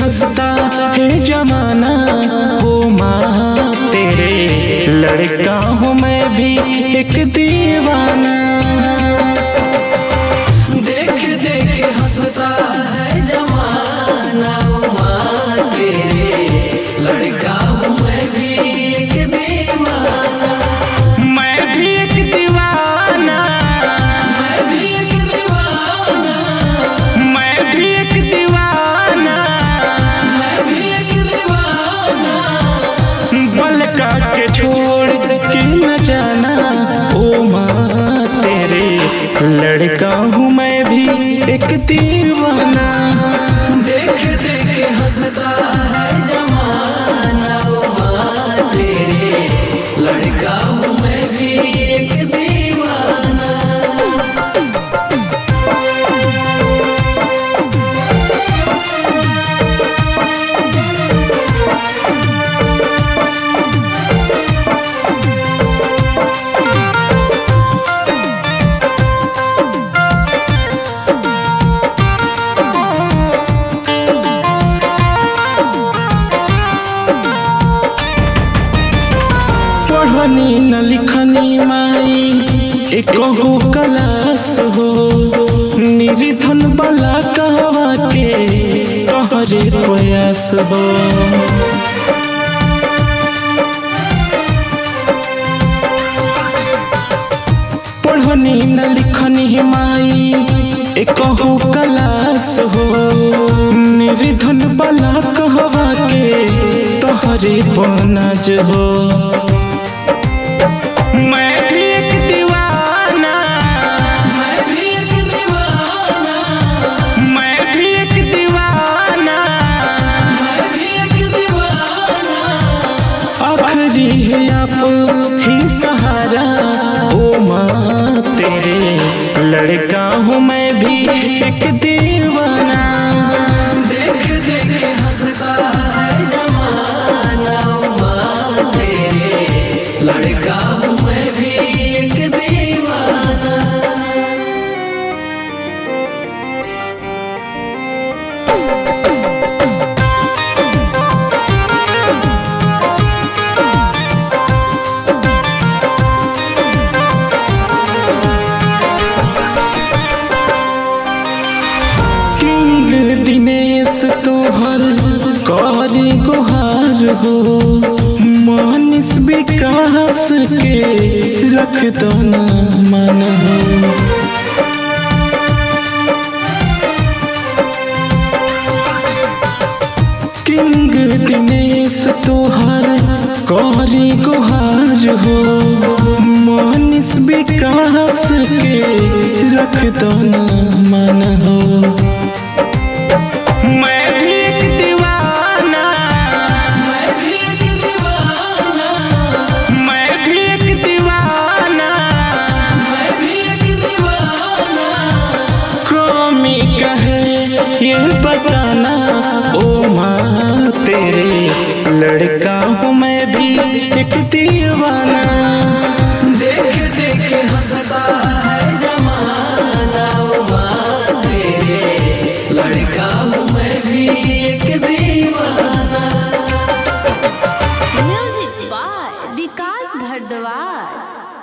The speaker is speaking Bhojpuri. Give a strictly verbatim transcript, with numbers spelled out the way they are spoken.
हंसता है जमाना, ओ माँ तेरे लड़का हूँ मैं भी एक दीवाना। देख देख हंसता है जमाना, ओ माँ तेरे लड़का हूँ मैं भी एक दीवाना। मैं भी एक दीवाना, मैं भी एक दीवाना, मैं भी एक दीवाना, मैं भी एक दीवाना। बल काट के छोड़ के न जाना, ओ माँ तेरे लड़का हूँ मैं भी एक दीवाना। देख देख हंसता है जमाना, ओ माँ तेरे लड़का हूँ मैं भी एक दीवाना। पढ़नी न लिखनी माई एकहु क्लास हो, निर्धन वाला कहवा के तोहरे प्रयास हो। पढ़नी न लिखनी माई एकहु क्लास हो, निर्धन वाला कहवा के तोहरे पनाज हो। मैं भी एक दीवाना, मैं भी एक दीवाना, मैं भी एक दीवाना, मैं भी एक दीवाना। आखिरी है आप ही सहारा, ओ माँ तेरे लड़का हूँ मैं भी एक दीवाना। देख देख हंसता है जमाना, ओ माँ तेरे लड़का हूँ मैं भी एक दीवाना। किंग दिनेश तोहर करे गुहार हो, मानिस विकास के रख दो न मन हो। किंग दिनेश तोहर करे गुहार हो, मानिस विकास के रख दो न मन हो। मैं भी एक दीवाना, मैं भी एक दीवाना, मैं भी एक दीवाना, मैं भी एक दीवाना। कमी कहे ये बताना, ओ माँ तेरे लड़का हूँ मैं भी एक दीवाना। देख देख हंसता है जमाना, ओ माँ तेरे लड़का हूँ मैं भी एक दीवाना। Music by Vikas Bhardwaj.